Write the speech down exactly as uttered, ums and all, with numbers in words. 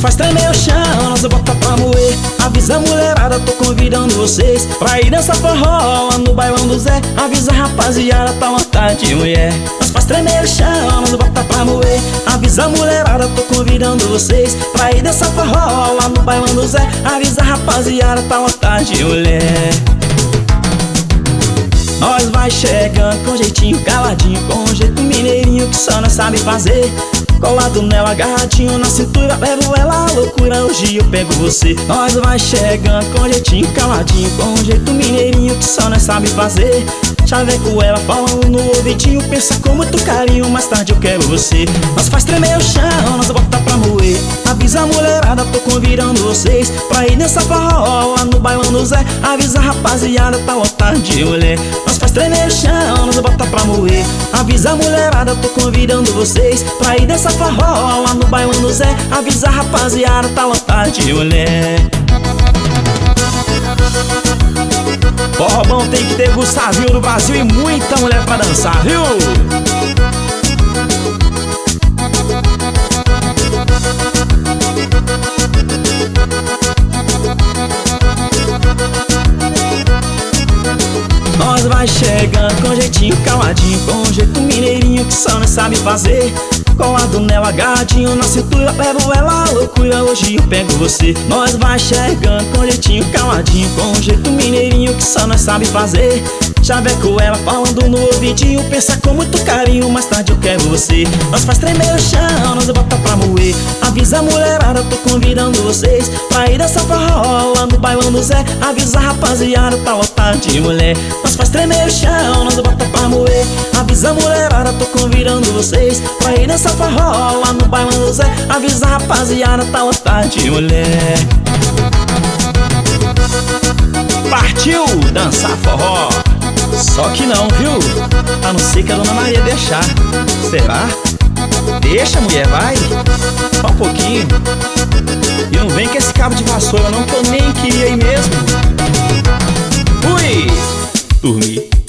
faz tremer o chão, nós bota pra moer. Avisa a mulherada, tô convidando vocês pra ir dançar forró lá no bailão do Zé. Avisa a rapaziada, tá lotado de mulher. Nós faz tremer o chão, nós bota pra moer. Avisa a mulherada, tô convidando vocês pra ir dançar forró lá no bailão do Zé. Avisa a rapaziada, tá lotado de mulher. Nós vai chegando com jeitinho caladinho, com um jeito mineirinho que só nós sabe fazer. Colado nela, agarradinho na cintura, levo ela à loucura, hoje eu pego você. Nós vai chegando com jeitinho caladinho, com um jeito mineirinho que só nós sabe fazer. Chaveco ela falando no ouvidinho, pensa com muito carinho, mais tarde eu quero você. Nós faz tremer o chão, nós bota pra moer. Avisa a mulherada, tô convidando vocês pra ir nessa forró lá no bailão do Zé. Avisa a rapaziada, tá lotado de mulher. Nós faz tremer o chão, nós bota pra moer. Avisa a mulherada, tô convidando vocês pra ir nessa forró lá no bailão do Zé. Avisa a rapaziada, tá lotado de mulher. Forró bom tem que ter Gustavinho do Brasil e muita mulher pra dançar, viu? Nós vai chegando com jeitinho caladinho, com um jeito mineirinho que só nós sabe fazer. Colado nela, agarradinho na cintura, levo ela à loucura, hoje eu pego você. Nós vai chegando com jeitinho caladinho, com um jeito mineirinho que só nós sabe fazer. Chaveco ela falando no ouvidinho, pensa com muito carinho, mais tarde eu quero você. Nós faz tremer o chão, nós bota pra moer. Avisa a mulherada, tô convidando vocês pra ir dançar forró lá no bailão do Zé. Avisa a rapaziada, tá lotado de mulher. Nós faz tremer o chão, nós bota pra moer. Avisa a mulherada, tô convidando vocês pra ir dançar forró lá no bailão do Zé. Avisa a rapaziada, tá lotado de mulher. Partiu dançar forró. Só que não, viu? A não ser que a Dona Maria deixar. Será? Deixa, mulher, vai. Só um pouquinho. E não vem com esse cabo de vassoura não, que eu nem queria ir mesmo. Fui! Dormi.